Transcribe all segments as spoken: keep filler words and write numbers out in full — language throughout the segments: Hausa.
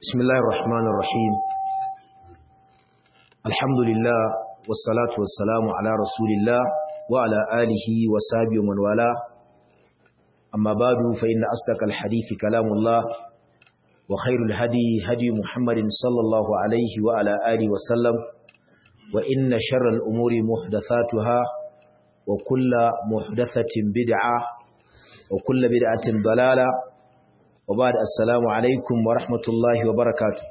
بسم الله الرحمن الرحيم الحمد لله والصلاة والسلام على رسول الله وعلى آله وصحبه ومن والاه أما بعد فإن أصدق الحديث كلام الله وخير الهدي هدي محمد صلى الله عليه وعلى آله وسلم وإن شر الأمور محدثاتها وكل محدثة بدعة وكل بدعة ضلالة وبعد السلام alaikum wa rahmatullahi wa barakatuh.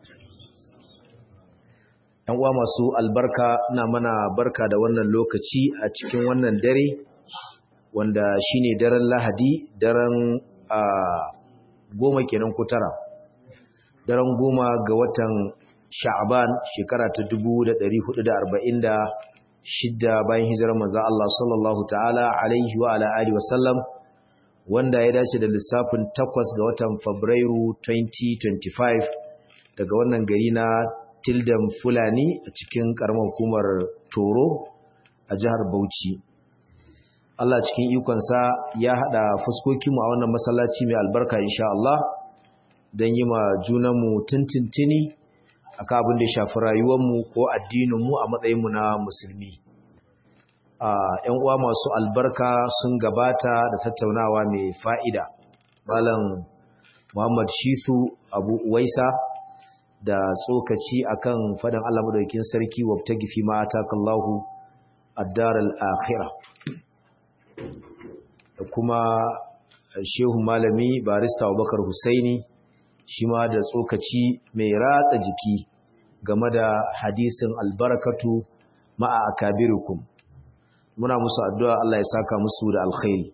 Yan uwa masu albarka, ina mana barka da wannan lokaci a cikin wannan dare wanda shine daren Lahadi, daren a goma kenan ko tara. Daren goma ga watan Sha'ban shekara ta dubu da ɗari hudu da arba'in da shida bayan hijirar manzon Allah sallallahu ta'ala alaihi wa ala alihi wa sallam, wanda ya dace da lissafin takwas ga watan Fabrairu twenty twenty-five daga wannan gari na Tildan Fulani a cikin karamar hukumar Toro a jihar Bauchi. Allah cikin ikonsa ya hada fuskokinmu a wannan masallaci mai albarka insha Allah don yi ma junanmu tintintini akan abin da ya shafi rayuwarmu ko addininmu a matsayinmu na musulmi. ‘yan uwa masu albarka sun gabata da tattaunawa mai fa'ida. Malam Muhammad Shisu Abu Uwaisa da tsokaci akan faɗin Allah madaukakin sarki wabtagi fi ma atakallahu ad-dar al-akhirah. Da kuma Shehu Malami Barista Abubakar Husaini shi ma da tsokaci mai ratsa jiki game da hadisin albarakatu ma'a akabirukum. Muna musu addu'a Allah ya saka musu da alkhairi.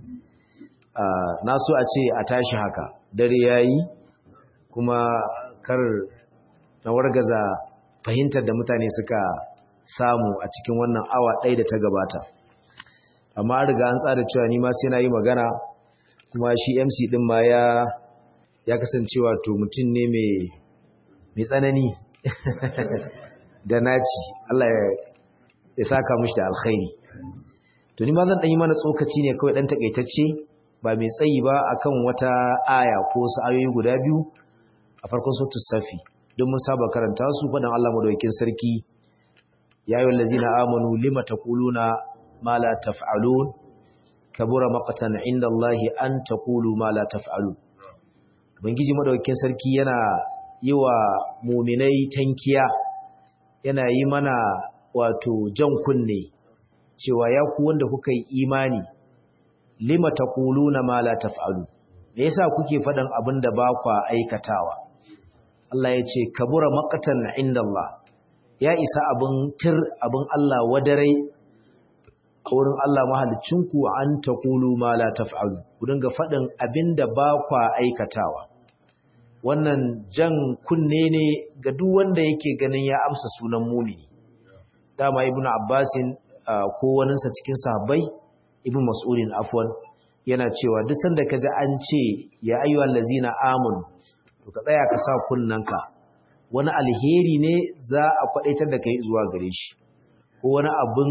Na so a ce a tashi haka, dare yayi kuma kar na wargaza fahimtar da mutane suka samu a cikin wannan awa ɗaya da ta gabata. Amma an riga an tsara cewa ni ma sai na yi magana, kuma shi M C ɗin ma ya ya kasance wato mutum ne mai tsanani da naci. Allah ya saka mushi da alkhairi. To ni ma zan dan yi mana tsokaci ne kawai dan takaitacce ba mai tsayi ba akan wata aya ko wasu ayoyi guda biyu a farkon suratul safi don mun saba karanta su fadan Allah madaukakin sarki ya ayyuhal ladzina amanu lima taquluna ma la taf'alun kabura maqtan indallahi an taqulu ma la taf'alun. Ubangiji madaukakin sarki yana yi wa mu'minai tankiya, yana yi mana wato jan kunne cewa ya ku wanda kuka yi imani lima taquluna ma la taf'alu, me yasa kuke faɗan abin da ba ku aikatawa? Allah ya ce kabura maqtan indallah, ya isa abin tir abin Allah wadare a wurin Allah mahalicinku an taqulu ma la taf'alu, ku dinga faɗin abin da ba ku aikatawa. Wannan jan kunne ne ga duk wanda yake ganin ya amsa sunan mumini. Dama Ibn Abbasin ko waninsa cikin sahabbai, Ibn Mas'udin afwan, yana cewa duk sanda ka ji an ce ya ayyuhal ladzina amanu, to ka tsaya ka sa kunnanka, wani alheri ne za a kwadaitar da kai zuwa gare shi, ko wani abin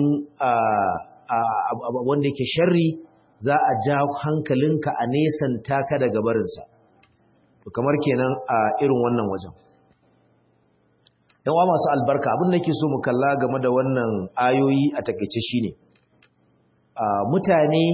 wanda yake sharri za a ja hankalinka a nesanta ka daga barinsa. To kamar kenan a irin wannan wajen. Yawa masu albarka, abin da ke so mu kalla game da wannan ayoyi a takaice shine mutane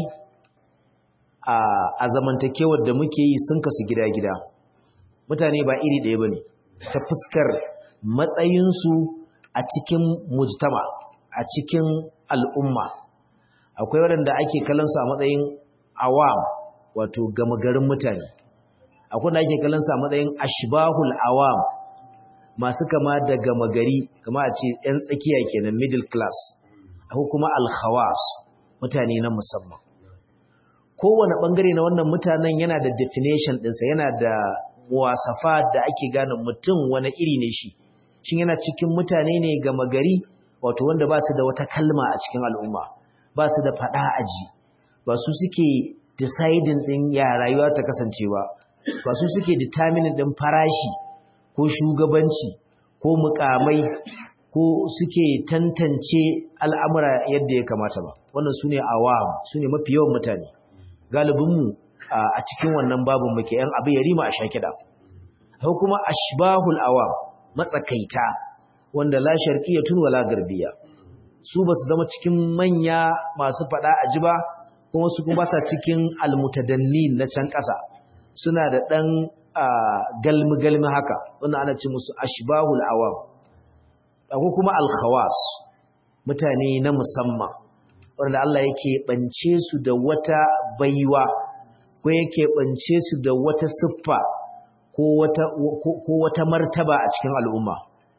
a zamantakewar da muke yi sun kasu gida-gida. Mutane ba iri ɗaya bane ta fuskar matsayinsu a cikin mujtama, a cikin al'umma. Akwai waɗanda ake kallon su a matsayin awam, wato gama garin mutane. Akwai da ake kallon su a matsayin ashbahul awam, masu kama da gama gari, kama a ce ‘yan tsakiya kenan middle class. Akwai kuma al-khawas, mutane na musamman. Kowane ɓangare na wannan mutanen yana da definition ɗinsa, yana da wasafa da ake gane mutum wani iri ne shi. Shin yana cikin mutane ne gama gari, wato wanda ba su da wata kalma a cikin al'umma, ba su da faɗa aji, ba su suke deciding ɗin ya rayuwa ta kasancewa, ba su suke determining ɗin farashi ko shugabanci ko mukamai ko suke tantance al'amura yadda ya kamata ba. Wannan su ne awam, su ne mafi yawan mutane. Galibinmu a cikin wannan babin muke ‘yan abu ya rima a sha kiɗa. ko kuma ashbahul awam matsakaita wanda la sharqiyatun wala garbiya su basu zama cikin manya masu fada aji ba kuma su kuma ba sa cikin almutadannin na can ƙasa suna da dan galmi galmi haka wanda ana ce musu ashbahul awam ko kuma al-khawas mutane na musamman wanda Allah yake bance su da wata baiwa ko yake bance su da wata siffa ko wata ko wata martaba a cikin al'umma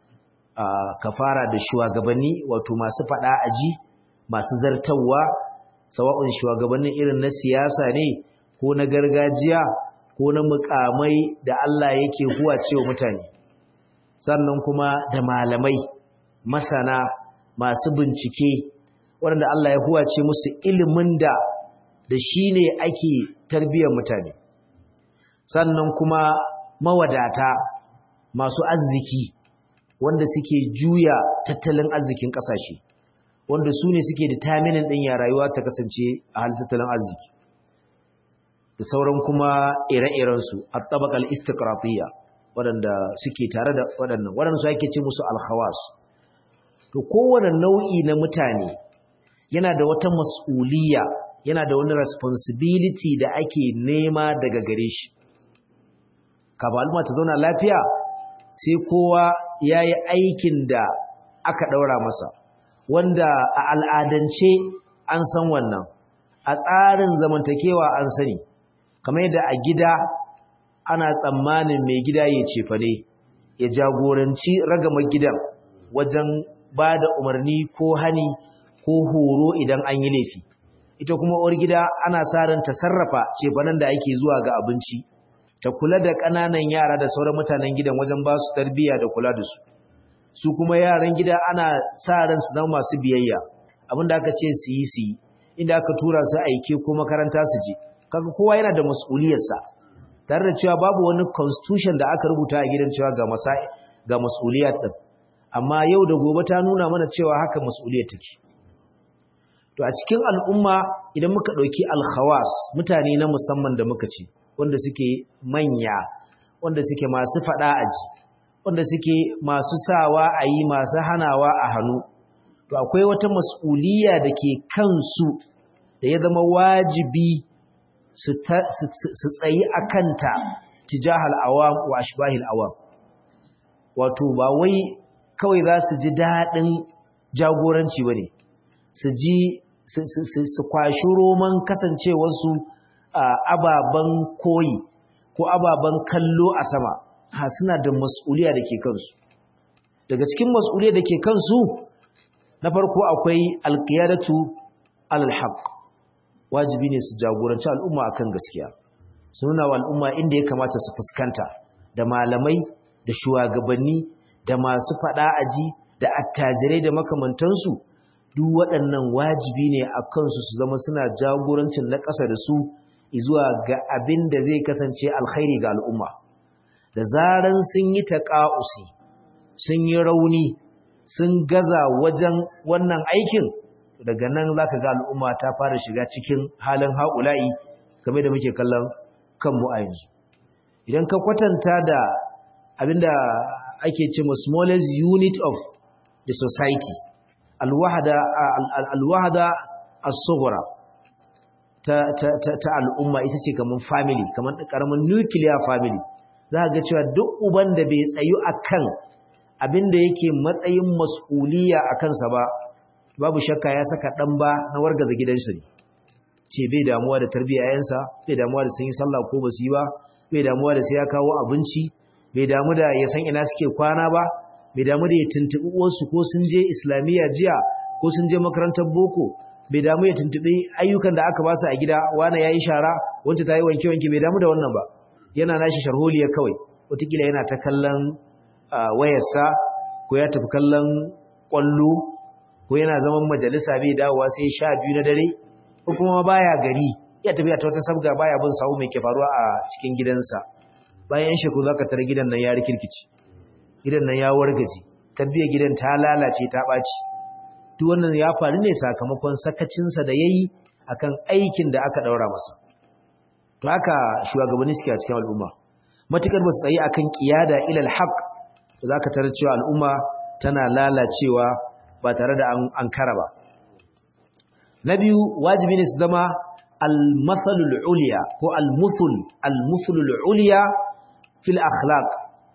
kafara da shugabanni wato masu fada aji masu zartawa sawa'un shugabannin irin na siyasa ne ko na gargajiya ko na mukamai da Allah yake huwa cewa mutane sannan kuma da malamai masana masu bincike waɗanda Allah ya huwace musu ilimin da da shi ne ake tarbiyyar mutane sannan kuma mawadata masu arziki wanda suke juya tattalin arzikin ƙasashe wanda su ne suke determining ɗin ya rayuwa ta kasance a halin tattalin arziki da sauran kuma ire-irensu a tabakal istiqrafiyya waɗanda suke tare da waɗannan waɗanda su ake ce musu alkhawas to kowane nau'i na mutane yana da wata mas'uliyya yana da wani responsibility da ake nema daga gare shi kafin al'umma ta zauna lafiya sai kowa ya yi aikin da aka ɗaura masa wanda a al'adance an san wannan a tsarin zamantakewa an sani kamar yadda a gida ana tsammanin mai gida ya cefane ya jagoranci ragamar gidan wajen ba da umarni ko hani ko horo idan an yi laifi ita kuma uwar gida ana sa ran ta sarrafa cefanen da ake zuwa ga abinci ta kula da ƙananan yara da sauran mutanen gidan wajen ba su tarbiyya da kula da su su kuma yaran gida ana sa ran su zama masu biyayya abinda aka ce su yi su yi inda aka tura su aike ko makaranta su je kaga kowa yana da mas'uliyarsa tare da cewa babu wani constitution da aka rubuta a gidan cewa ga masai ga mas'uliyat din amma yau da gobe ta nuna mana cewa haka mas'uliyar take to a cikin al'umma idan muka dauki al-khawas mutane na musamman da muka ce wanda suke manya wanda suke masu fada aji wanda suke masu sawa ayi masu hanawa a hannu to akwai wata mas'uliyya dake kansu da ya zama wajibi su tsayi akanta tijahal awam wa ashbahil awam wato ba wai kawai za su ji daɗin jagoranci ba ne su ji su kwashi roman kasancewarsu ababen koyi ko ababen kallo a sama ha suna da mas'uliya da ke kansu daga cikin mas'uliya da ke kansu na farko akwai alqiyadatu alal haqq wajibi ne su jagoranci al'umma akan gaskiya su nuna wa al'umma inda ya kamata su fuskanta da malamai da shugabanni da masu fada aji da attajirai da makamantansu duk waɗannan wajibi ne a kansu su zama suna jagorancin na ƙasa da su zuwa ga abin da zai kasance alkhairi ga al'umma da zaran sun yi taƙa'usi sun yi rauni sun gaza wajen wannan aikin daga nan za ka ga al'umma ta fara shiga cikin halin haƙula'i game da muke kallon kanmu a yanzu idan ka kwatanta da abinda ake ce ma smallest unit of the society alwahada alwahada as-sughra ta ta ta al'umma ita ce kaman family kaman karamin nuclear family za ga cewa duk uban da bai tsayu akan abinda yake matsayin mas'uliya akan sa ba babu shakka ya saka dan ba na wargaza gidansa ne ce bai damuwa da tarbiyyar yayansa bai damuwa da sun yi sallah ko basu yi ba bai damuwa da sai ya kawo abinci bai damu da ya san ina suke kwana ba bai damu da ya tuntubi uwarsu ko sun je islamiyya jiya ko sun je makarantar boko bai damu ya tuntubi ayyukan da aka ba su a gida wani yayi shara wanda ta yi wanke wanke bai damu da wannan ba yana nashi sharholiya kawai wataƙila yana ta kallon wayarsa ko ya tafi kallon kwallo ko yana zaman majalisa bai dawowa sai sha biyu na dare ko kuma baya gari ya tafi ta wata sabga baya bin sawu mai ke faruwa a cikin gidansa bayan shekaru zaka tare gidan nan ya rikirkici gidan nan ya wargaje tarbiyyar gidan ta lalace ta baci duk wannan ya faru ne sakamakon sakacin sa da yayi akan aikin da aka daura masa to haka shugabanni suke a cikin al'umma matukar ba su tsaye akan qiyada ila al-haq zaka tarar cewa al'umma tana lalacewa ba tare da an kara ba. Na biyu wajibi ne su zama al-mathalul ulya ko al-muthul al-muthlul ulya fil akhlaq,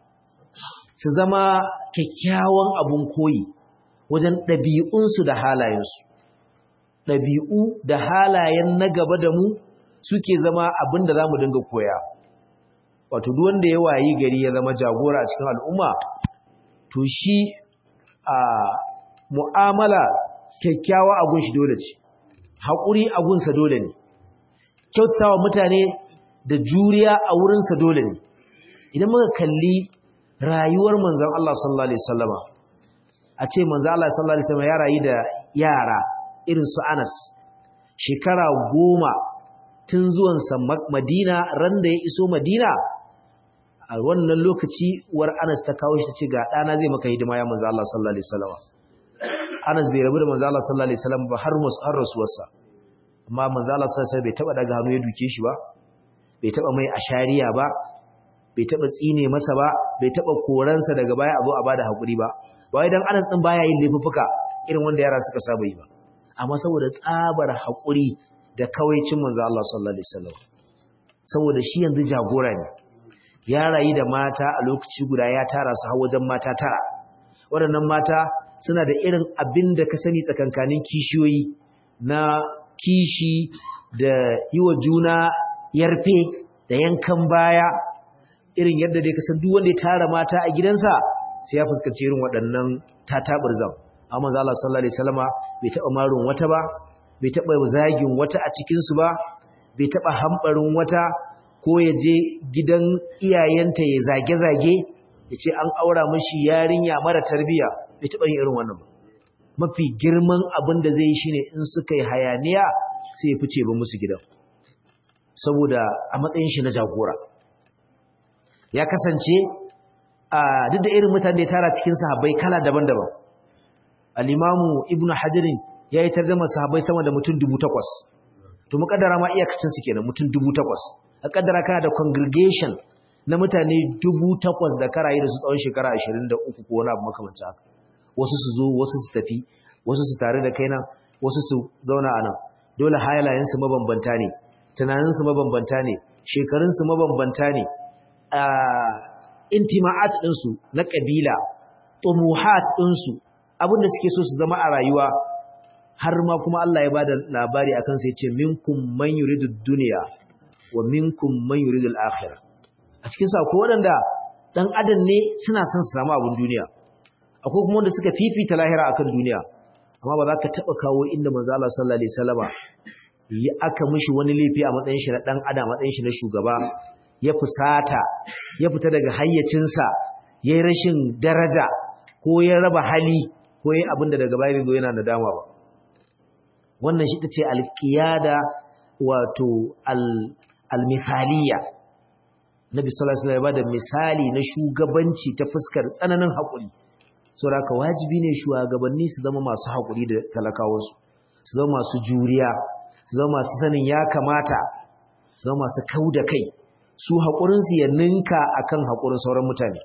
su zama kyakkyawan abun koyi wajen ɗabi'unsu da halayensu. Ɗabi'u da halayen na gaba da mu suke zama abin da za mu dinga koya. Wato duk wanda ya wayi gari ya zama jagora a cikin al'umma, to shi a mu'amala kyakkyawa a gunshi dole ce, haƙuri a gunsa dole ne, kyautawa mutane da juriya a wurinsa dole ne. Idan muka kalli rayuwar manzon Allah sallallahu alaihi wasallama, a ce manzon Allah sallallahu alaihi wasallama ya rayu da yara irin su Anas shekara goma tun zuwansa Madina, ran da ya iso Madina a wannan lokaci uwar Anas ta kawo shi ta ce ga ɗana zai maka hidima ya manzon Allah sallallahu alaihi wasallama. Anas bai rabu da manzon Allah sallallahu alaihi wasallam ba har har rasuwarsa, amma manzon Allah sallallahu alaihi wasallam bai taba daga hannu ya duke shi ba, bai taba mai ashariya ba, bai taba tsine masa ba, bai taba koransa daga baya a zo a bada hakuri ba. Ba wai dan Anas din baya yin laifuka irin wanda yara suka saba yi ba, amma saboda tsabar hakuri da kawaicin manzo Allah sallallahu alaihi wasallam. Saboda shi yanzu jagora ne, ya rayu da mata a lokaci guda, ya tara su har wajen mata tara. Waɗannan mata suna da irin abin da ka sani tsakankanin kishiyoyi na kishi da yi wa juna yarfe da yankan baya, irin yadda dai ka san duk wanda ya tara mata a gidansa sai ya fuskanci irin waɗannan tatabirzan. Amma manzo Allah sallallahu alaihi wasallama bai taba marun wata ba, bai taba zagin wata a cikin su ba, bai taba hambarin wata ko ya je gidan iyayenta ya zage-zage ya ce an aura mashi yarinya mara tarbiya, bai taba yin irin wannan ba. Mafi girman abin da zai yi shine in suka yi hayaniya sai ya fice ba musu gidan, saboda a matsayin shi na jagora ya kasance a duk da irin mutane da ya tara cikin sahabbai kala daban-daban. Al-Imamu Ibn Hajarin ya yi tarjama sahabbai sama da mutum dubu takwas. To muƙaddara ma iyakacin su kenan mutum dubu takwas. A kaddara kana da congregation na mutane dubu takwas da karayi da su tsawon shekara ashirin da uku ko wani abu makamancin haka. Wasu su zo, wasu su tafi, wasu su tare da kai nan, wasu su zauna a nan. Dole halayensu mabambanta ne, tunaninsu mabambanta ne, shekarunsu mabambanta ne, intima'at ɗinsu na ƙabila, tumuhat ɗinsu, abin da suke so su zama a rayuwa, har ma kuma Allah ya bada labari akan sai ce minkum man yuridu dunya wa minkum man yuridu al-akhirah. A cikin sa akwai waɗanda dan adam ne suna son su samu abin duniya, akwai kuma wanda suka fifita lahira akan duniya. Amma ba za ka taba kawo inda manzo Allah sallallahu alaihi wasallama ya aka mishi wani laifi a matsayin shi na dan adam, a matsayin shi na shugaba, ya fusata, ya fita daga hayyacinsa, yayi rashin daraja ko ya raba hali ko yayi abin da daga baya zo yana nadama ba. Wannan shi tace al-qiyada wato al-mithaliya. Nabi sallallahu alaihi wasallam ya bada misali na shugabanci ta fuskar tsananin hakuri. Saboda haka wajibi ne shugabanni su zama masu hakuri da talakawansu, su zama masu juriya, su zama masu sanin ya kamata, su zama masu kauda kai. Su hakurin su ya ninka akan hakurin sauran mutane.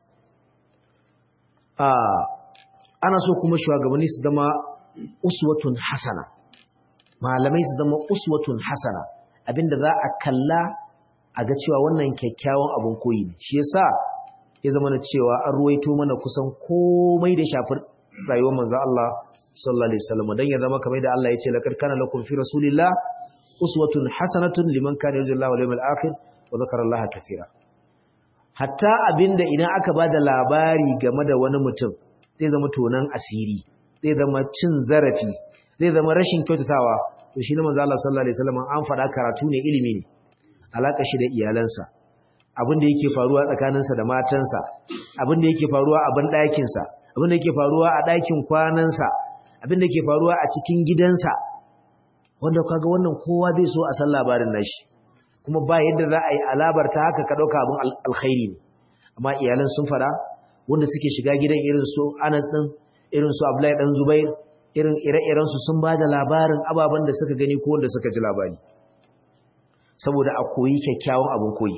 Ah ana so kuma shugabanni su zama uswatun hasana. Malamai su zama uswatun hasana, abinda za a kalla a ga cewa wannan kyakkyawan abun koyi ne. Shi yasa ya zama na cewa an ruwaito mana kusan komai da shafin rayuwar manzo Allah sallallahu alaihi wasallam, dan ya zama kamar da Allah ya ce laqad kana lakum fi rasulillah uswatun hasanatun liman kana yarju Allah wal yawmil akhir wa dhakara Allah kaseera. Hatta abinda idan aka bada labari game da wani mutum zai zama tonan asiri, zai zama cin zarafi, zai zama rashin kyautatawa, to shi ne manzo Allah sallallahu alaihi wasallam an faɗa karatu ne, ilimi ne, alaka shi da iyalansa, abin da yake faruwa tsakaninsa da matansa, abin da yake faruwa a ban ɗakinsa, abin da yake faruwa a ɗakin kwanansa, abin da yake faruwa a cikin gidansa, wanda kaga wannan kowa zai so a san labarin nashi, kuma ba yadda za a yi alabarta haka ka ɗauka abin alkhairi ne. Amma iyalan sun faɗa, wanda suke shiga gidan irin su Anas ɗin, irin su Abdullahi ɗan Zubair, irin ire-iren su sun ba da labarin ababen da suka gani ko wanda suka ji labari, saboda a koyi kyakkyawan abin koyi.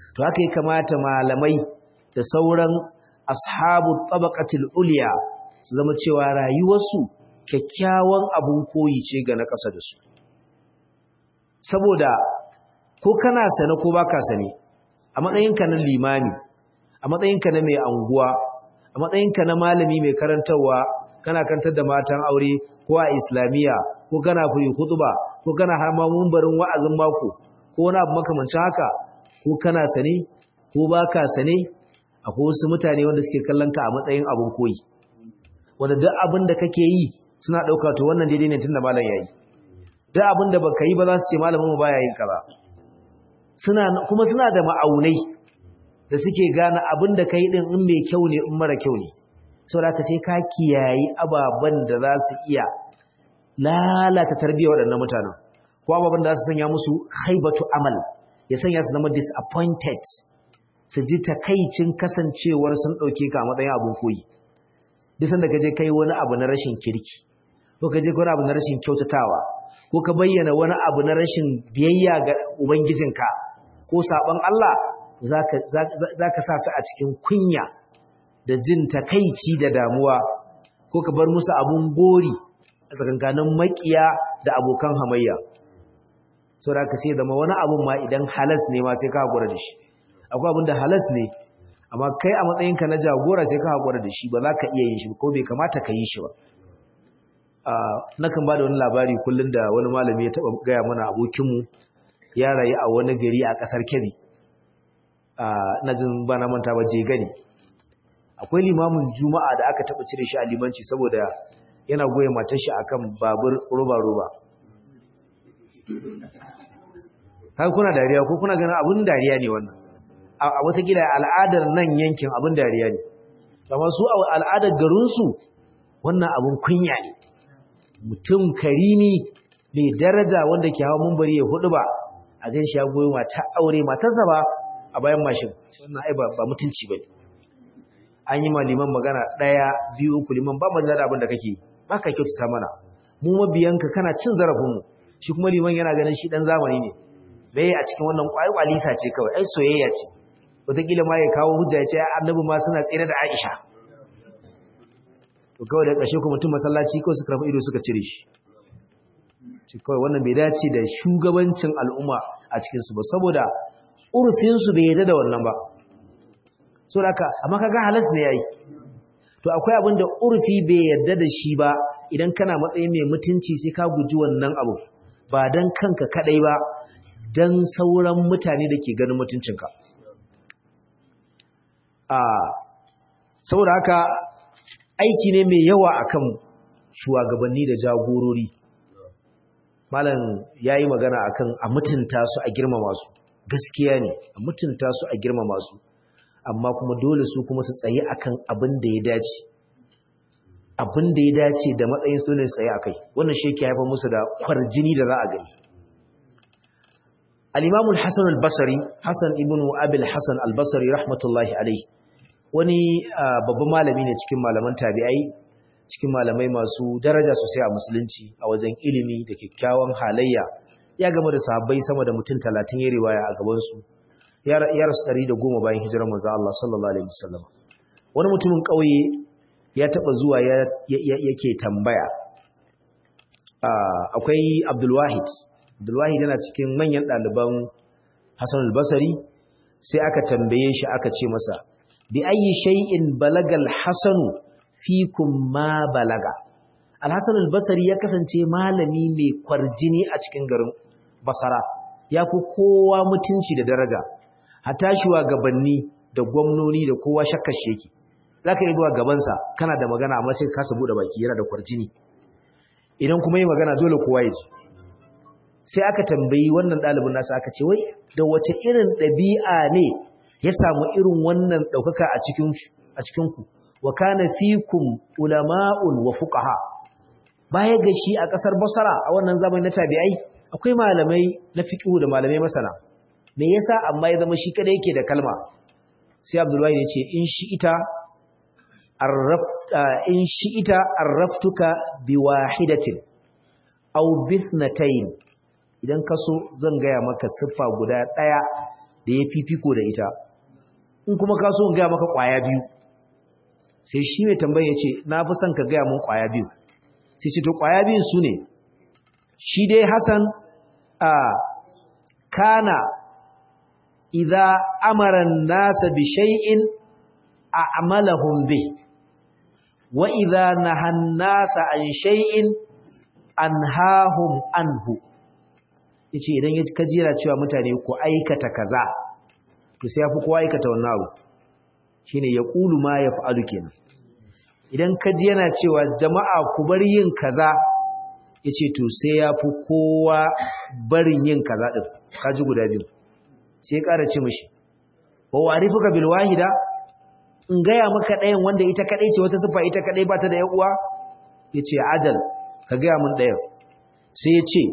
to haka ya kamata malamai da sauran ashabu tabaqatil ulya su zama cewa rayuwarsu kyakkyawan abun koyi ce ga na ƙasa da su saboda ko kana sane ko baka sane a matsayinka na limami a matsayinka na mai anguwa a matsayinka na malami mai karantarwa kana kantar da matan aure ko a islamiya ko kana fi khutba ko kana har ma mumbarin wa'azin mako ko wani abu makamancin haka ko kana sane ko baka sane akwai wasu mutane wanda suke kallon ka a matsayin abun koyi wanda duk abin da kake yi suna dauka to wannan daidai ne tunda malam yayi duk abin da baka yi ba za su ce malamin mu baya yin kaza suna kuma suna da ma'aunai da suke gane abin da kai din in mai kyau ne in mara kyau ne saboda ka sai ka kiyayi ababan da za su iya lalata tarbiyyar waɗannan mutanen ko ababan da za su sanya musu haibatu amal ya sanya su zama disappointed su ji takaicin kasancewar sun ɗauke ka a matsayin abin koyi duk sanda ka je kai wani abu na rashin kirki ko ka je wani abu na rashin kyautatawa ko ka bayyana wani abu na rashin biyayya ga ubangijinka ko saban Allah za ka sa su a cikin kunya da jin takaici da damuwa ko ka bar musu abun gori a tsakankanin makiya da abokan hamayya sau da ka sai zama wani abun ma idan halas ne ma sai ka haƙura da shi akwai abin da halas ne amma kai a matsayinka na jagora sai ka haƙura da shi ba za ka iya yin shi ko bai kamata ka yi shi ba nakan ba da wani labari kullum da wani malami ya taɓa gaya mana abokinmu ya rayu a wani gari a ƙasar Kebbi na jin ba na manta ba je gani akwai limamin juma'a da aka taɓa cire shi a limanci saboda yana goye matar shi akan babur roba-roba har kuna dariya ko kuna ganin abin dariya ne wannan a watakila al'adar nan yankin abin dariya ne amma su a al'adar garinsu wannan abin kunya ne mutum karimi mai daraja wanda ke hawa mumbari ya hudu ba a gan shi ya goyi mata aure matarsa ba a bayan mashin wannan ai ba mutunci bane an yi ma liman magana daya biyu uku liman ba mu da abin da kake ba ka kyautata mana mu mabiyanka kana cin zarafin mu shi kuma liman yana ganin shi dan zamani ne bai a cikin wannan kwai kwalisa ce kawai ai soyayya ce wataƙila ma ya kawo hujja ya ce annabi ma suna tsere da Aisha to kawai da ƙarshe kuma mutum masallaci kawai suka rafa ido suka cire shi shi kawai wannan bai dace da shugabancin al'umma a cikin su ba saboda urfin su bai yarda da wannan ba saboda haka amma kaga halas ne yayi to akwai abin da urfi bai yarda da shi ba idan kana matsayin mai mutunci sai ka guji wannan abu ba dan kanka kadai ba dan sauran mutane da ke ganin mutuncinka a saboda haka aiki ne mai yawa akan shugabanni da jagorori malam yayi magana akan a mutunta su a girmama su gaskiya ne a mutunta su a girmama su amma kuma dole su kuma su tsaye akan abin da ya dace abin da ya dace da matsayin su ne tsaye akai wannan shi yake haifar musu da kwarjini da za a gani al-Imam al-Hasan al-Basri Hasan ibn Abi al-Hasan al-Basri rahmatullahi alayhi wani babban malami ne cikin malaman tabi'ai cikin malamai masu daraja sosai a musulunci a wajen ilimi da kyakkyawan halayya ya gama da sahabbai sama da mutum talatin ya riwaya a gaban su ya rasu ɗari da goma bayan hijirar manzo Allah sallallahu alaihi wasallam wani mutumin kauye ya taba zuwa yake tambaya akwai Abdul Wahid Abdul Wahid yana cikin manyan ɗaliban Hasan al-Basri sai aka tambaye shi aka ce masa bi ayi shay'in balagal hasanu fikum ma balaga al-Hasan al-Basri ya kasance malami mai kwarjini a cikin garin Basra ya fi kowa mutunci da daraja hatta shugabanni da gwamnoni da kowa shakkar sheki zaka yi zuwa gaban sa kana da magana amma sai ka sabu da baki yana da kwarjini idan kuma yi magana dole kowa ya ji sai aka tambayi wannan dalibin nasa aka ce wai da wace irin dabi'a ne ya samu irin wannan daukaka a cikin a cikin ku wa kana fikum ulama'un wa fuqaha baya ga shi a kasar Basra a wannan zamanin na tabi'ai akwai malamai na fiqh da malamai masana me yasa amma ya zama shi kada yake da kalma sai Abdullahi ya ce in shi ita arraf in shi ita arraftuka biwahidatin aw bithnatayn idan ka so zan gaya maka siffa guda daya da ya fifiko da ita in kuma ka so in ga maka kwaya biyu sai shi mai tambaye ya ce na fi son ka ga mun kwaya biyu sai ce to kwaya biyun su ne shi dai Hassan a kana idza amara an-nasa bi shay'in a'malahum bih wa idza nahan nasa an shay'in anhahum anhu yace idan ya kajira cewa mutane ku aikata kaza to sai yafi ko aikata wannan abu shine yaqulu ma yaf'alu kenan idan kaji yana cewa jama'a ku bar yin kaza yace to sai yafi kowa barin yin kaza din kaji guda biyu sai ya ƙara ce mishi wa warifuka bil wahida in gaya maka ɗayan wanda ita kaɗai ce wata siffa ita kaɗai ba ta da uwa ya ce ajal ka gaya mun ɗayan sai ya ce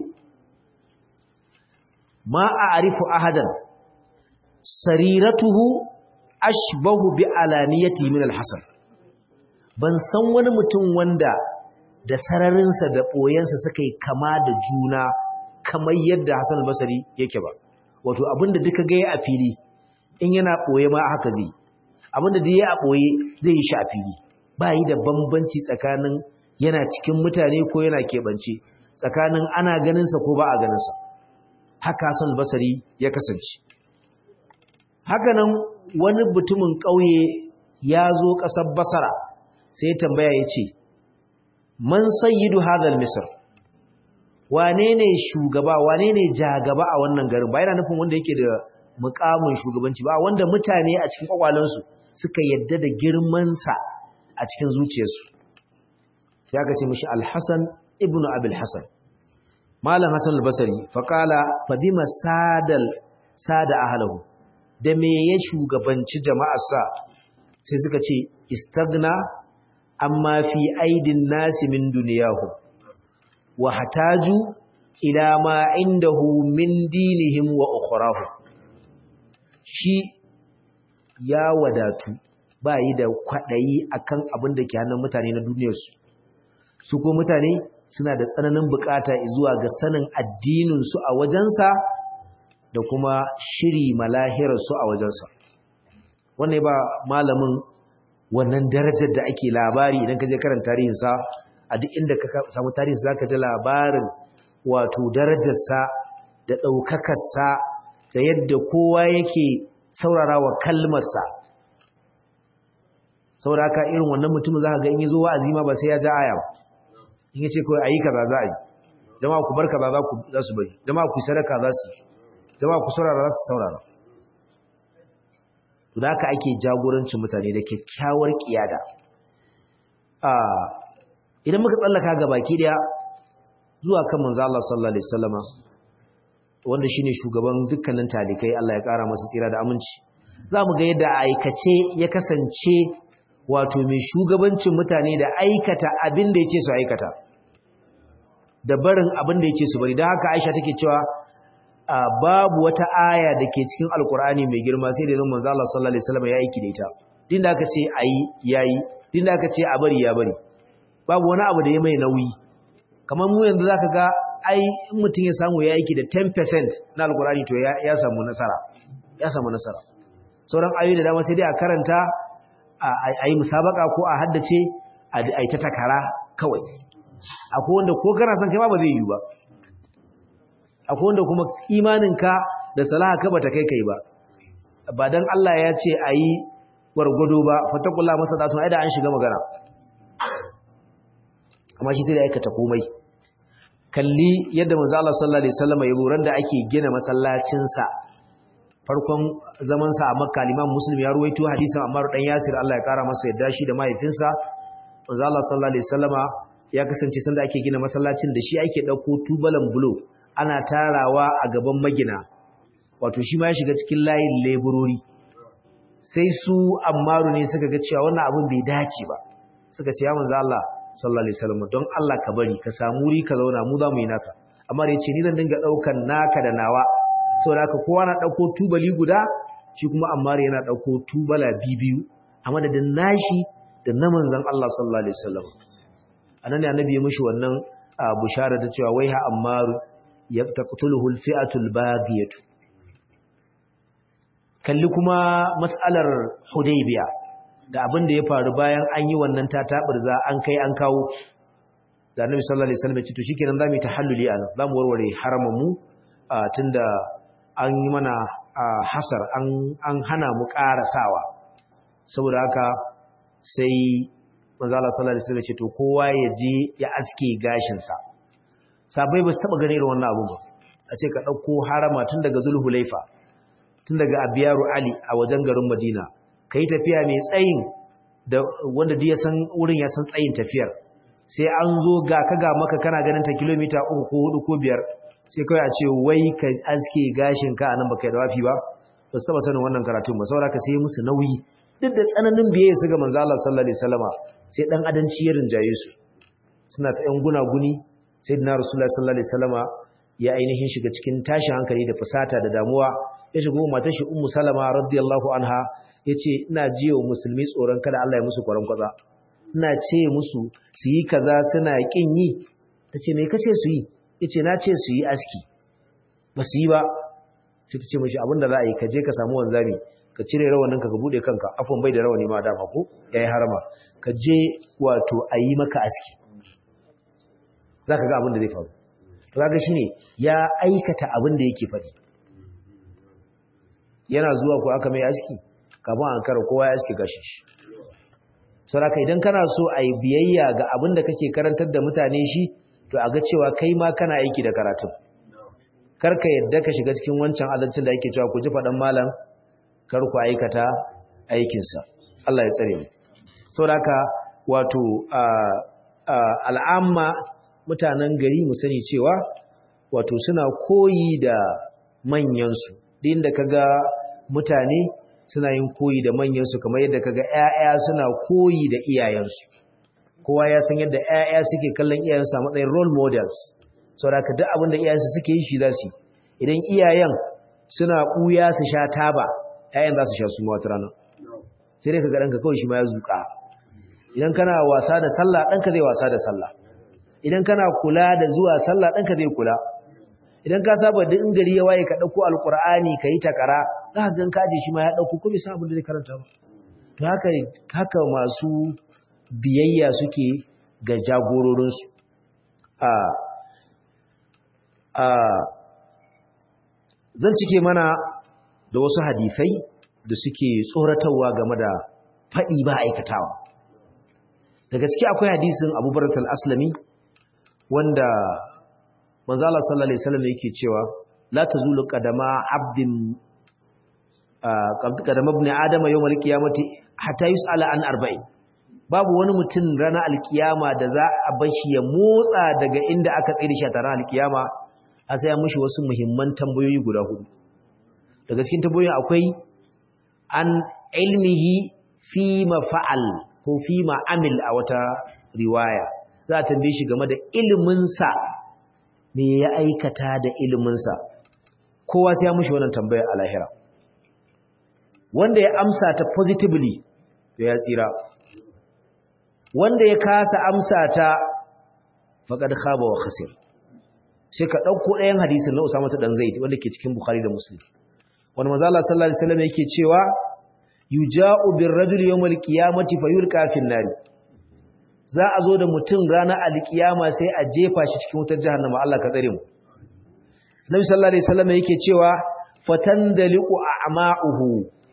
ma a arifu ahadan sariratuhu ashbahu bi alaniyati min alhasan ban san wani mutum wanda da sararinsa da ɓoyensa suka yi kama da juna kamar yadda Hassan al-Basri yake ba wato abinda duka gaya a fili in yana ɓoye ma haka zai abinda da ya a ɓoye zai yi shafi ba yi da bambanci tsakanin yana cikin mutane ko yana keɓance tsakanin ana ganinsa ko ba a ganinsa haka Hassan al-Basri ya kasance hakanan wani mutumin ƙauye ya zo ƙasar Basra sai tambaya ya ce man sayyidu hadal misr wane ne shugaba wane ne jagaba a wannan garin ba yana nufin wanda yake da mukamin shugabanci ba wanda mutane a cikin kwakwalansu suka yadda da girmansa a cikin zuciyarsu sai aka ce mishi al-Hasan ibn Abi al-Hasan malam Hasan al-Basri fa qala fadima sadal sada ahlahu da me ya shugabanci jama'arsa sai suka ce istagna amma fi aidin nasi min duniyahu wa hataju ila ma indahu min dinihim wa ukhrahu shi ya wadatu ba yi da kwaɗayi akan abin da ke hannun mutane na duniyarsu su ko mutane suna da tsananin bukata zuwa ga sanin addininsu a wajensa da kuma shiri malahirarsu a wajensa wannan ba malamin wannan darajar da ake labari idan ka je karanta tarihinsa a duk inda ka samu tarihinsa za ka ji labarin wato darajarsa da ɗaukakarsa da yadda kowa yake saurara wa kalmarsa saboda haka irin wannan mutumin za ka ga in yi zo wa'azi ma ba sai ya ja aya ba in ya ce kawai a yi kaza za a yi jama'a ku bar kaza za su bari jama'a ku sadaka za su yi jama'a ku saurara za su saurara to da haka ake jagorancin mutane da kyakkyawar kiyada idan muka tsallaka ga baki daya zuwa kan manzo Allah sallallahu alaihi wasallama wanda shine shugaban dukkanin talikai Allah ya kara masa tsira da aminci zamu ga yadda aikace ya kasance wato mai shugabancin mutane da aikata abin da yake su aikata da barin abin da yake su bari dan haka Aisha take cewa babu wata aya da ke cikin alkur'ani mai girma sai da zan manzo Allah sallallahu alaihi wasallam ya aiki da ita din da aka ce ayi yayi din da aka ce a bari ya bari babu wani abu da ya mai nauyi kamar mu yanzu zaka ga ai in mutum ya samu ya aiki da ten percent na alkur'ani to ya ya samu nasara ya samu nasara sauran ayoyi da dama sai dai a karanta a yi musabaka ko a haddace a yi ta takara kawai akwai wanda ko kana son kai ma ba zai yi ba akwai wanda kuma imaninka da salaha ka bata kai kai ba ba dan Allah ya ce ayi gwargwado ba fatakullah masadatun ai da an shiga magana amma shi sai da aikata komai kalli yadda manzo Allah sallallahu alaihi wasallam ya goran da ake gina masallacin sa farkon zaman sa a Makka Imam Muslim ya ruwaito hadisin Ammar dan Yasir Allah ya kara masa yadda shi da mahaifinsa manzo Allah sallallahu alaihi wasallama ya kasance sanda ake gina masallacin da shi ake dauko tubalan bulo ana tarawa a gaban magina wato shi ma ya shiga cikin layin leburori sai su Ammaru ne suka ga cewa wannan abin bai dace ba suka ce ya manzo Allah sallallahu alaihi wasallam don Allah ka bari ka samu wuri ka zauna mu za mu yi naka amma da yace ni zan dinga daukan naka da nawa saboda haka kowa na dauko tubali guda shi kuma Ammaru yana dauko tubala bibiyu a madadin nashi da na manzon Allah sallallahu alaihi wasallam anan ne annabi ya mishi wannan bushara da cewa waiha Ammaru yaqtuluhu alfi'atu albagiyatu kalli kuma mas'alar Hudaybiya da abin da ya faru bayan an yi wannan tataburza an kai an kawo da Annabi sallallahu alaihi wasallam ya ce to shikenan zamu yi tahalluli a nan zamu warware haramun mu tunda an yi mana hasar an an hana mu karasawa saboda haka sai manzo Allah sallallahu alaihi wasallam ya ce to kowa ya je ya aske gashin sa sabai ba su taba gane irin wannan abu ba a ce ka dauko harama tun daga Zulhulaifa tun daga Abiyaru Ali a wajen garin Madina kai tafiya mai tsayin da wanda duk ya san wurin ya san tsayin tafiyar sai an zo ga ka ga maka kana ganin ta kilomita uku ko hudu ko biyar sai kai a ce wai ka aske gashin ka anan baka da wafi ba ba su taba sanin wannan karatun ba saboda ka sai musu nauyi duk da tsananin biye su ga manzo Allah sallallahu alaihi wasallama sai dan adanci ya rinjaye su suna ta yan gunaguni sayyidina rasulullahi sallallahu alaihi wasallama ya ainihin shiga cikin tashin hankali da fusata da damuwa ya shigo matar shi ummu salama radiyallahu anha yace ina jiyo musulmi tsoron kada Allah ya musu kwaran kwaza ina ce musu su yi kaza suna kin yi tace me kace su yi yace na ce su yi aski ba su yi ba sai tace mishi abinda za a yi ka je ka samu wanzami ka cire rawanin ka ka bude kanka afon bai da rawani ma dama ko yayi harama ka je wato a yi maka aski zaka ga abin da zai faru to kaga shine ya aikata abin da yake faɗi yana zuwa ko aka mai aski kafin an kara kowa ya aski gashi shi saboda idan kana so a yi biyayya ga abin da kake karantar da mutane shi to a ga cewa kai ma kana aiki da karatun karka yadda ka shiga cikin wancan azancin da yake cewa ku ji faɗan malam kar ku aikata aikinsa Allah ya tsare mu saboda wato al'amma mutanen gari mu sani cewa wato suna koyi da manyansu din da kaga mutane suna yin koyi da manyansu kamar yadda kaga ƴaƴa suna koyi da iyayensu kowa ya san yadda ƴaƴa suke kallon iyayensu a matsayin role models saboda ka duk abin da iyayensu suke yi shi za su idan iyayen suna ɓuya su sha taba ƴaƴan za su sha su ma wata rana sai dai kaga ɗanka kawai shi ma ya zuƙa idan kana wasa da sallah ɗanka zai wasa da sallah idan kana kula da zuwa sallah ɗanka zai kula idan ka saba da in gari ya waye ka ɗauko alƙur'ani ka yi takara za ka gan kaje shi ma ya ɗauko kuma isa abin da zai karanta ba to haka haka masu biyayya suke ga jagororinsu a a zan cike mana da wasu hadisai da suke tsoratarwa game da faɗi ba aikatawa da gaske akwai hadisin Abu Bakr al-Aslami wanda manzo Allah sallallahu alaihi wasallam yake cewa la tazulu qadama abdin qadama ibn adam yawm al-qiyamati hatta yus'ala an arba'in babu wani mutum ranar alkiyama da za a bashi ya motsa daga inda aka tsire shi a taron alkiyama a sai ya mushi wasu muhimman tambayoyi guda hudu daga cikin tambayoyin akwai an ilmihi fi ma fa'al ko fi ma amil a wata riwaya za a tambaye shi game da iliminsa me ya aikata da iliminsa kowa sai ya mushi wannan tambaya a lahira wanda ya amsa ta positively to ya tsira wanda ya kasa amsa ta faqad khaba wa khasir sai ka dauko ɗayan hadisin na Usama ta dan Zaid wanda ke cikin Bukhari da Muslim wanda manzo Allah sallallahu alaihi wasallam yake cewa yuja'u birrajuli yawmal qiyamati fayulqa fin nar za a zo da mutum ranar alkiyama sai a jefa shi cikin wutar jahannama Allah ka tsare mu Nabi sallallahu alaihi wasallam yake cewa fatandaliqu a'ma'uhu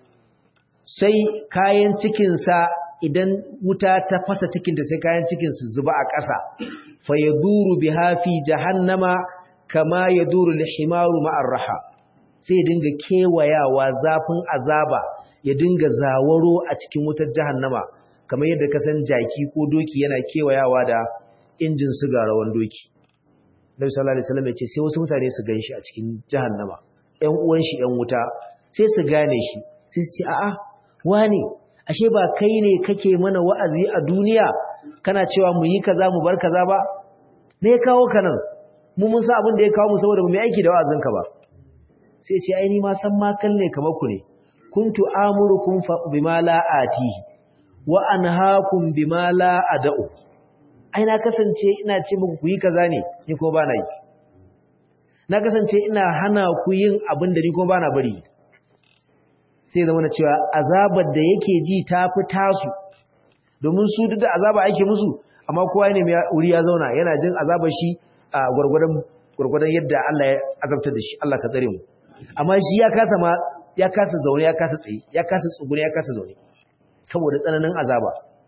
sai kayan cikin sa idan wuta ta fasa cikin ta sai kayan cikin su zuba a ƙasa fayaduru biha fi jahannama kama yaduru lihimaru ma'ar raha sai dinga kewayawa zafin azaba ya dinga zawaro a cikin wutar jahannama kamar yadda ka san jaki ko doki yana kewayawa da injin siga rawan doki Nabi sallallahu alaihi wasallam ya ce sai wasu mutane su ganshi a cikin jahannama ƴan uwan shi ƴan wuta sai su gane shi sai su ce a'a wane ashe ba kai ne kake mana wa'azi a duniya kana cewa mu yi kaza mu bar kaza ba me ya kawo ka nan mu mun san abin da ya kawo mu saboda mu yi aiki da wa'azinka ba sai ce ai ni ma san ma kalle kamar ku ne kuntu amurukum fa bima la atihi wa anhaakum bima la ad'u ai na kasance ina ce muku ku yi kaza ne ni ko ba na yi na kasance ina hana ku yin abin da ni ko ba na bari sai zama na cewa azabar da yake ji ta fi tasu domin su duk da azaba ake musu amma kowa ne mai wuri ya zauna yana jin azabar shi a gwargwadon gwargwadon yadda Allah ya azabta da shi Allah ka tsare mu amma shi ya kasa ma ya kasa zaune ya kasa tsaye ya kasa tsugune ya kasa zaune saboda tsananin azaba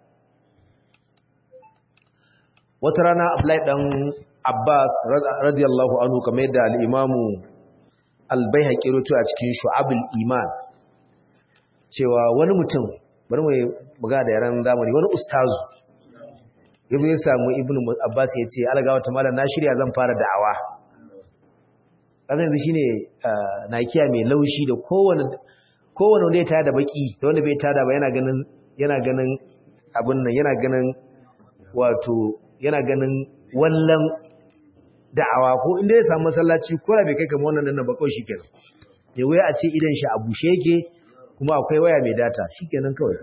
wata rana Abdullahi dan Abbas radiyallahu anhu kamar yadda al-Imam al-Baihaqi rawaito a cikin Shu'abul Iman cewa wani mutum bari mu buga da yaran zamani wani ustazu yayin ya samu Ibn Abbas ya ce alagawa ta mallan na shirya zan fara da'awa kaga yanzu shine nakiya mai laushi da kowanne kowanne wanda ya tada baki da wanda bai tada ba yana ganin yana ganin abin nan yana ganin wato yana ganin wallan da'awa ko inda ya samu masallaci ko da bai kai kamar wannan nan ba kawai shikenan ne waya a ce idan shi a bushe yake kuma akwai waya mai data shikenan kawai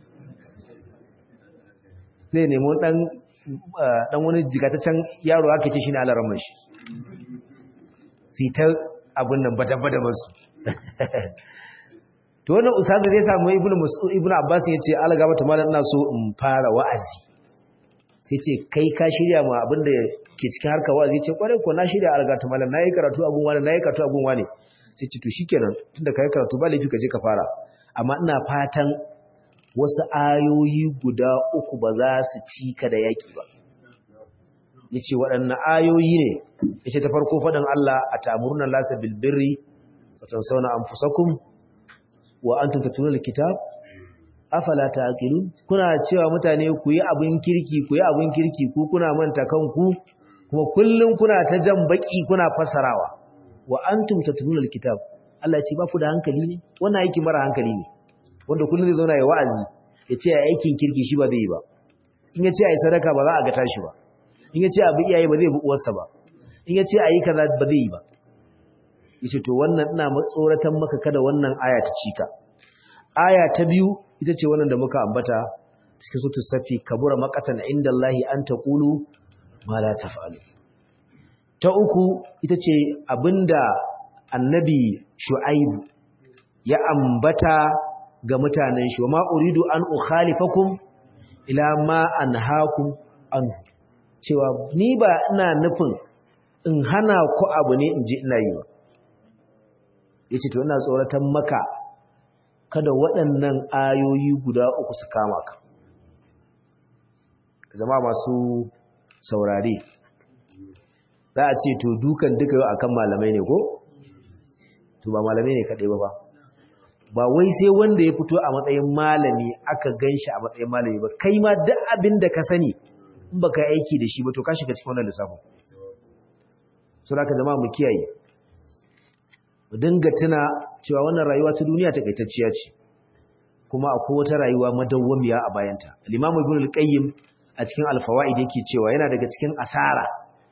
zai nemo dan dan wani jigataccen yaro ake ce shine alaramman shi fitar abin nan bata-bata masu to wannan ustazu zai samu ibnu mas'ud ibnu abbas ya ce alaga mata malam ina so in fara wa'azi sai ce kai ka shirya ma abin da ke cikin harkar wa'azi ce kwarai ko na shirya alaga ta malam nayi karatu abun wani nayi karatu abun wani sai ce to shikenan tunda kai karatu ba laifi ka je ka fara amma ina fatan wasu ayoyi guda uku ba za su ci ka da yaki ba yace waɗannan ayoyi ne yace ta farko faɗin Allah atamuruna lasa bil birri wa tansawna anfusakum wa antum tatluna alkitab afala taqilun kuna cewa mutane ku yi abin kirki ku yi abin kirki ku kuna manta kanku kuma kullun kuna ta jan baki kuna fasarawa wa antum tatluna alkitab Allah ya ce ba ku da hankali ne wannan aiki mara hankali ne wanda kullun zai zauna ya wa'azi ya ce aikin kirki shi ba zai yi ba in ya ce ai sadaka ba za a ga tashi ba in ya ce abu iyaye ba zai bi uwarsa ba in ya ce a yi kaza ba zai yi ba yace to wannan ina matsoratan maka kada wannan aya ta cika aya ta biyu ita ce wannan da muka ambata cikin suratul safi kabura maqatan indallahi an taqulu ma la taf'alu ta uku ita ce abinda annabi shu'aib ya ambata ga mutanen shi wa ma uridu an ukhalifakum ila ma anhaakum anhu cewa ni ba ina nufin in hana ku abu ne in ji ina yi ba ya ce to ina tsoratan maka kada waɗannan ayoyi guda uku su kama ka zama masu saurare za a ce to dukan duka yau akan malamai ne ko? to ba malamai ne kaɗai ba ba ba wai sai wanda ya fito a matsayin malami aka gan shi a matsayin malami ba kai ma duk abin da ka sani in baka yi aiki da shi ba to ka shiga cikin wannan lissafin so da ka zama mu kiyaye mu dinga tuna cewa wannan rayuwa ta duniya takaitacciya ce kuma akwai wata rayuwa madawwamiya a bayanta al-Imam Ibn al-Qayyim a cikin al-Fawaid yake cewa yana daga cikin asara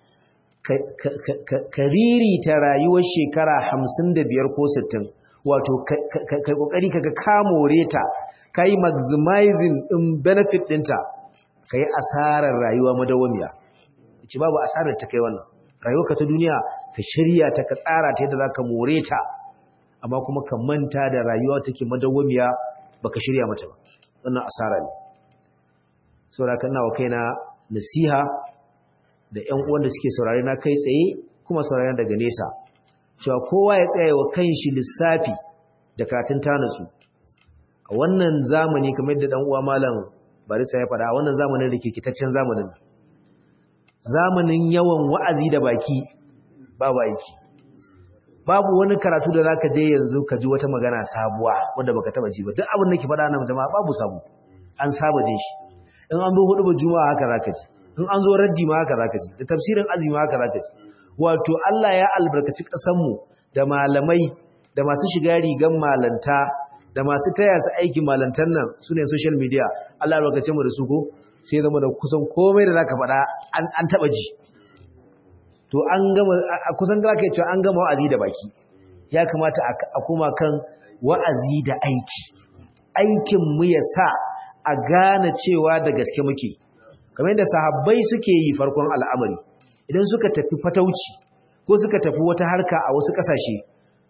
ka ririta rayuwar shekara hamsin da biyar ko sittin wato kai kokari kaga ka more ta kai maximizing din benefit dinta ka yi asarar rayuwa madawamiya ce babu asarar ta kai wannan rayuwarka ta duniya ka shirya ta ka tsara ta yadda za ka more ta amma kuma ka manta da rayuwa take madawamiya ba ka shirya mata ba wannan asara ne saboda kan nawa kaina nasiha da ƴan uwan da suke saurare na kai tsaye kuma saurare daga nesa cewa kowa ya tsaya wa kanshi lissafi da katin tanasu a wannan zamani kamar da dan uwa malam barisa ya fada wannan zamanin da ke kitaccen zamanin zamanin yawan wa'azi da baki babu aiki babu wani karatu da zaka je yanzu ka ji wata magana sabuwa wanda baka taba ji ba duk abin da ke fada nan jama'a babu sabu an saba jin shi in an zo hudu ba juma'a haka zaka ji in an zo raddi ma haka zaka ji da tafsirin azumi ma haka zaka ji wato Allah ya albarkaci kasan mu da malamai da masu shiga rigan malanta da masu taya su aiki malantan nan su ne social media Allah ya albarkace mu da su ko sai zama da kusan komai da zaka faɗa an an taba ji to an gama kusan zaka yi cewa an gama wa'azi da baki ya kamata a koma kan wa'azi da aiki aikin mu ya sa a gane cewa da gaske muke kamar yadda sahabbai suke yi farkon al'amari idan suka tafi fatauci ko suka tafi wata harka a wasu ƙasashe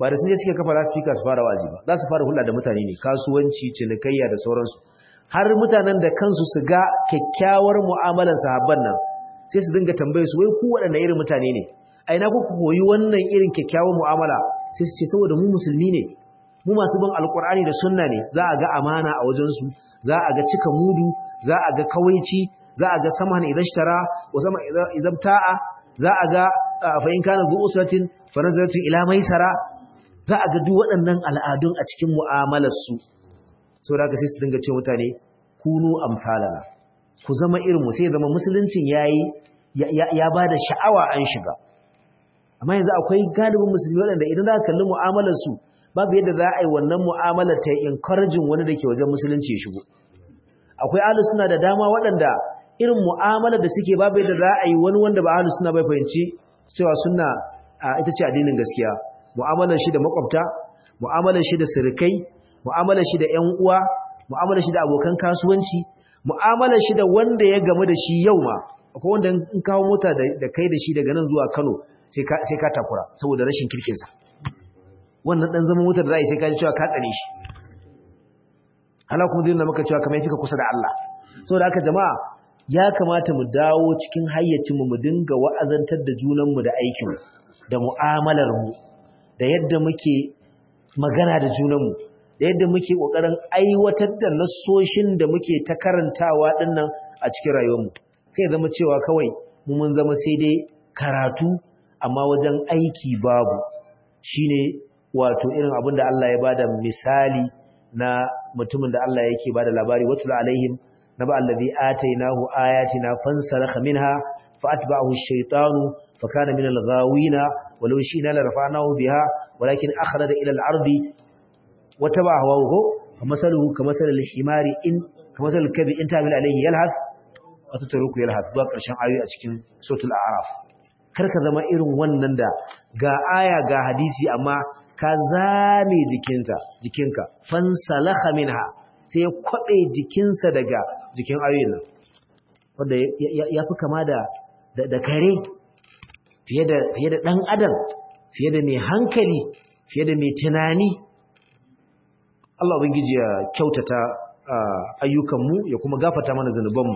ba da sun je suke kafa loudspeaker su fara wazi ba za su fara hulɗa da mutane ne kasuwanci cinikayya da sauransu har mutanen da kansu su ga kyakkyawar mu'amalar sahabban nan sai su dinga tambaye su wai ku waɗanne irin mutane ne a ina kuka koyi wannan irin kyakkyawar mu'amala sai su ce saboda mu musulmi ne mu masu bin alkur'ani da sunna ne za a ga amana a wajensu za a ga cika mudu za a ga kawaici za a ga samhan idan shtara wa sama idan ta'a za a ga fa in kana zu usratin fa nazaratu ila maisara za a ga duk waɗannan al'adun a cikin mu'amalar su saboda haka sai su dinga ce mutane kunu amsalana ku zama irin mu sai zama musuluncin yayi ya bada sha'awa an shiga amma yanzu akwai galibin musulmi waɗanda idan za ka kalli mu'amalar su babu yadda za a yi wannan mu'amalar ta encouraging wani da ke wajen musulunci ya shigo akwai ahlus sunna da dama waɗanda irin mu'amalar da suke babu yadda za a yi wani wanda ba ahlus sunna bai fahimci cewa sunna ita ce addinin gaskiya mu'amalar shi da makwabta mu'amalar shi da sirikai mu'amalar shi da ƴan uwa mu'amalar shi da abokan kasuwanci mu'amalar shi da wanda ya gamu da shi yau ma akwai wanda in kawo mota da kai da shi daga nan zuwa Kano sai ka sai ka takura saboda rashin kirkinsa wannan dan zaman motar da zai sai ka ji cewa ka tsare shi Allah kuma zai nuna maka cewa kamar yake kusa da Allah saboda haka jama'a ya kamata mu dawo cikin hayyacin mu mu dinga wa'azantar da junan mu da aikin mu da mu'amalar mu da yadda muke magana da junan mu da yadda muke kokarin aiwatar da nassoshin da muke ta karantawa dinnan a cikin rayuwar mu kai zama cewa kawai mu mun zama sai dai karatu amma wajen aiki babu shine wato irin abin da Allah ya bada misali na mutumin da Allah yake bada labari watul alaihim naba allazi atainahu ayatina fansalakha minha faatba'ahu ash-shaytanu fakana min al-ghawina walau shi'na la rafa'nahu biha walakin akhrada ila al-ardi wataba hawahu kamasaluhu kamasalil himari in kamasalil kabi in tamil alayhi yalhath wa tatruku yalhath zuwa karshen ayoyi a cikin suratul a'raf karka zama irin wannan da ga aya ga hadisi amma ka zame jikinta jikinka fansalakha minha sai ya kwabe jikinsa daga jikin ayoyin nan wanda ya fi kama da da kare fiye da fiye da dan adam fiye da mai hankali fiye da mai tunani Allah ubangiji ya kyautata ayyukanmu ya kuma gafarta mana zanubanmu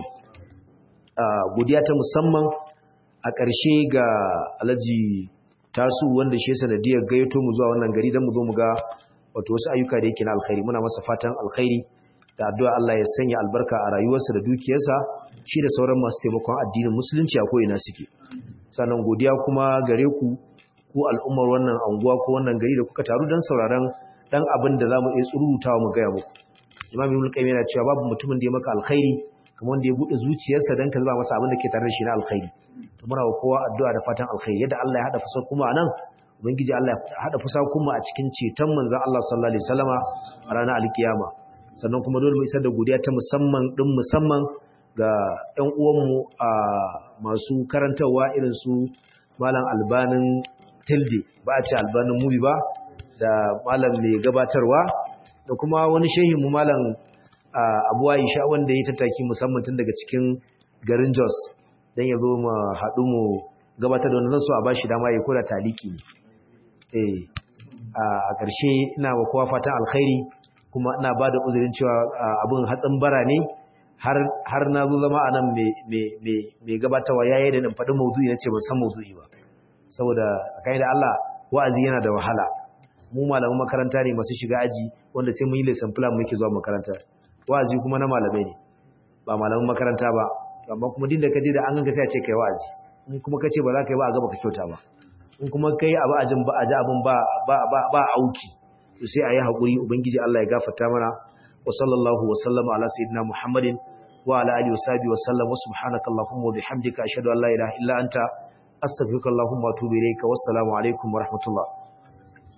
godiya ta musamman a ƙarshe ga Alhaji Tasu wanda shi sanadiyar gayyato mu zuwa wannan gari don mu zo mu ga wato wasu ayyuka da yake na alkhairi muna masa fatan alkhairi da addu'a Allah ya sanya albarka a rayuwarsa da dukiyarsa shi da sauran masu taimakon addinin musulunci a ko'ina suke sannan godiya kuma gare ku ku al'ummar wannan anguwa ko wannan gari da kuka taru don sauraron dan abin da zamu iya tsurutawa mu gaya muku Imam Ibn Qayyim yana cewa babu mutumin da ya maka alkhairi kamar wanda ya bude zuciyarsa dan ka zuba masa abin da ke tare da shi na alkhairi to muna wa kowa addu'a da fatan alkhairi yadda Allah ya hada fusa kuma anan ubangiji Allah ya hada fusa kuma a cikin ceton manzon Allah sallallahu alaihi wasallama a ranar alkiyama sannan kuma dole mu isar da godiya ta musamman din musamman ga ƴan uwanmu a masu karantawa irin su malam Albanin Tilde ba a ce Albanin Mubi ba da malam mai gabatarwa da kuma wani shehin mu malam Abu Aisha wanda ya tattaki musamman tun daga cikin garin Jos dan ya zo mu haɗu mu gabatar da wannan so a bashi dama ya kula taliki ne eh a ƙarshe ina wa kowa fatan alkhairi kuma ina ba da uzurin cewa abin hatsin bara ne har har na zo zama anan me me me me gabatarwa yayin da nan faɗin maudu'i nace ban san maudu'i ba saboda kai da Allah wa'azi yana da wahala mu malaman makaranta ne masu shiga aji wanda sai mun yi lesson plan muke zuwa makaranta wa'azi kuma na malamai ne ba malaman makaranta ba amma kuma din da kaje da an ganka sai a ce kai wa'azi in kuma kace ba za ka yi ba a gaba ka kyauta ba in kuma kai abu ajin ba aji abin ba ba ba, ba auki to sai ayi hakuri ubangiji Allah ya gafarta mana wa sallallahu wa sallama ala sayyidina Muhammadin wa ala alihi wa sahbihi wa sallam wa subhanakallahumma wa bihamdika ashhadu an la ilaha illa anta astaghfiruka wa atubu ilayka wassalamu alaikum wa rahmatullah